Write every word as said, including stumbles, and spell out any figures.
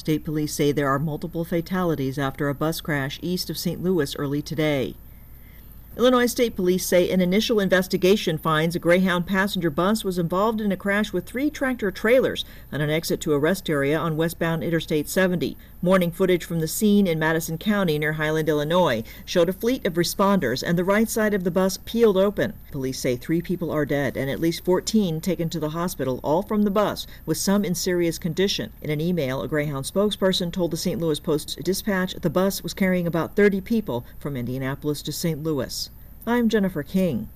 State police say there are multiple fatalities after a bus crash east of Saint Louis early today. Illinois State Police say an initial investigation finds a Greyhound passenger bus was involved in a crash with three tractor trailers on an exit to a rest area on westbound Interstate seventy. Morning footage from the scene in Madison County near Highland, Illinois, showed a fleet of responders and the right side of the bus peeled open. Police say three people are dead and at least fourteen taken to the hospital, all from the bus, with some in serious condition. In an email, a Greyhound spokesperson told the Saint Louis Post-Dispatch the bus was carrying about thirty people from Indianapolis to Saint Louis. I'm Jennifer King.